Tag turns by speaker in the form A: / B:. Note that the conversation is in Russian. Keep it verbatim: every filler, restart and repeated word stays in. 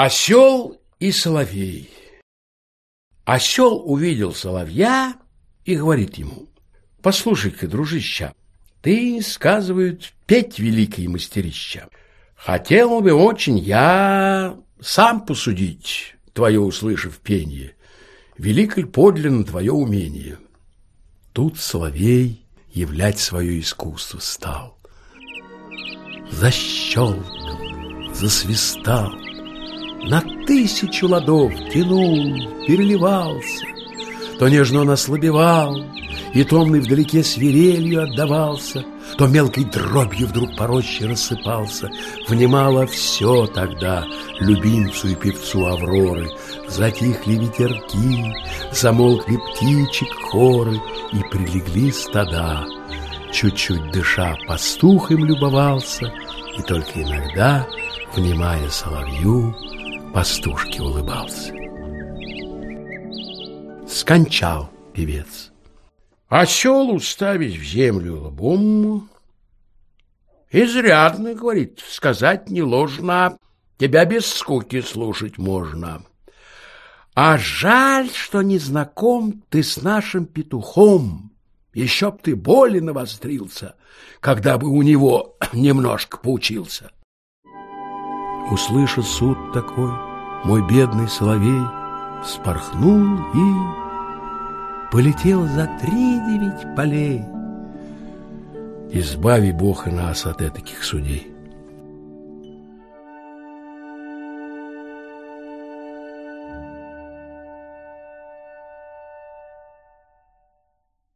A: Осел и соловей. Осел увидел соловья и говорит ему: послушай-ка, дружища, ты, сказывают, петь великий мастерища. Хотел бы очень я сам посудить, твое услышав пенье, велико ли подлинно твое умение. Тут соловей являть свое искусство стал. Защелкал, засвистал, на тысячу ладов тянул, переливался. То нежно он ослабевал, и томный вдалеке свирелью отдавался, то мелкой дробью вдруг по роще рассыпался. Внимало все тогда любимцу и певцу Авроры. Затихли ветерки, замолкли птичек хоры, и прилегли стада. Чуть-чуть дыша, пастух им любовался, и только иногда, внимая соловью, пастушке улыбался. Скончал певец. Осел, уставясь в землю лбом, изрядно, говорит, сказать не ложно, тебя без скуки слушать можно. А жаль, что не знаком ты с нашим петухом. Еще б ты более навострился, когда бы у него немножко поучился. Услыша суд такой, мой бедный соловей вспорхнул и полетел за три девять полей. Избави Бог и нас от этаких судей.